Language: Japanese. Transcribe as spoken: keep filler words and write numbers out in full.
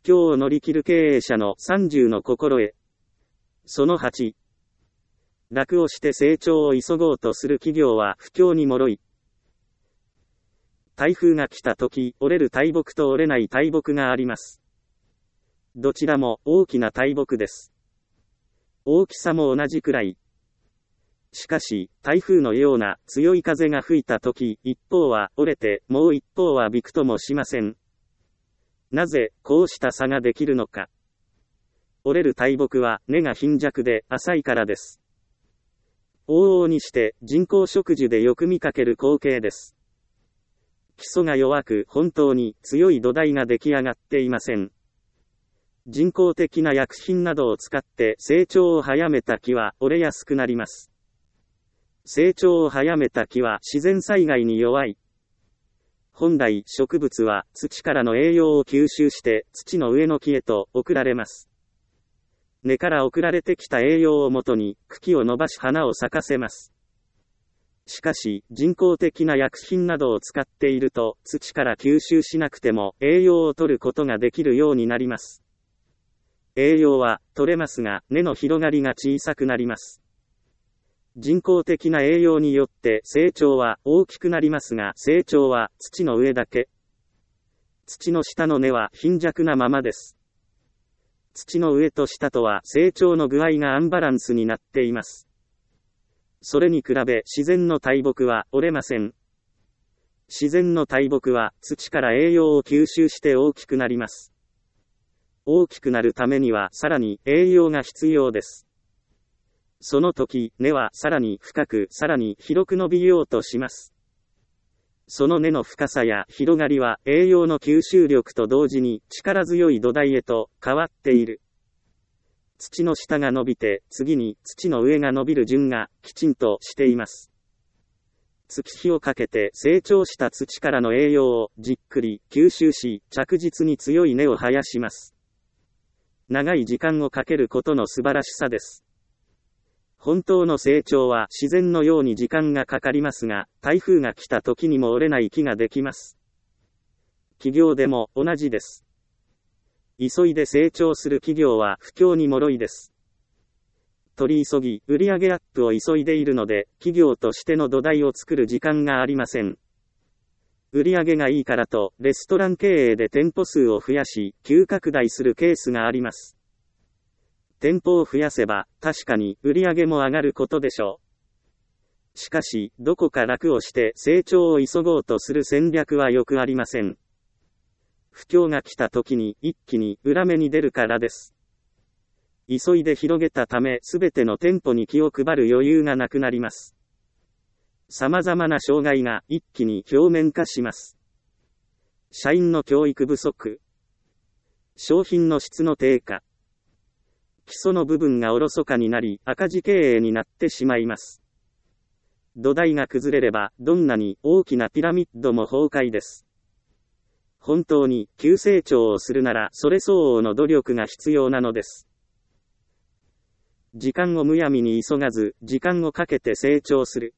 況を乗り切る経営者のさんじゅうの心得。そのはち。楽をして成長を急ごうとする企業は不況に脆い。台風が来た時、折れる大木と折れない大木があります。どちらも大きな大木です。大きさも同じくらい。しかし、台風のような強い風が吹いた時、一方は折れて、もう一方はびくともしません。なぜ、こうした差ができるのか。折れる大木は根が貧弱で浅いからです。往々にして人工植樹でよく見かける光景です。基礎が弱く本当に強い土台が出来上がっていません。人工的な薬品などを使って成長を早めた木は折れやすくなります。成長を早めた木は自然災害に弱い。本来植物は土からの栄養を吸収して土の上の木へと送られます。根から送られてきた栄養をもとに茎を伸ばし花を咲かせます。しかし人工的な薬品などを使っていると土から吸収しなくても栄養を取ることができるようになります。栄養は取れますが根の広がりが小さくなります。人工的な栄養によって成長は大きくなりますが成長は土の上だけ。土の下の根は貧弱なままです。土の上と下とは成長の具合がアンバランスになっています。それに比べ自然の大木は折れません。自然の大木は土から栄養を吸収して大きくなります。大きくなるためにはさらに栄養が必要です。その時、根はさらに深くさらに広く伸びようとします。その根の深さや広がりは栄養の吸収力と同時に力強い土台へと変わっている。土の下が伸びて次に土の上が伸びる順がきちんとしています。月日をかけて成長した土からの栄養をじっくり吸収し着実に強い根を生やします。長い時間をかけることの素晴らしさです。本当の成長は自然のように時間がかかりますが、台風が来た時にも折れない木ができます。企業でも同じです。急いで成長する企業は不況に脆いです。取り急ぎ、売上アップを急いでいるので、企業としての土台を作る時間がありません。売上がいいからと、レストラン経営で店舗数を増やし、急拡大するケースがあります。店舗を増やせば、確かに売上も上がることでしょう。しかし、どこか楽をして成長を急ごうとする戦略はよくありません。不況が来た時に一気に裏目に出るからです。急いで広げたため、すべての店舗に気を配る余裕がなくなります。様々な障害が一気に表面化します。社員の教育不足、商品の質の低下、基礎の部分がおろそかになり赤字経営になってしまいます。土台が崩れればどんなに大きなピラミッドも崩壊です。本当に急成長をするならそれ相応の努力が必要なのです。時間をむやみに急がず時間をかけて成長する。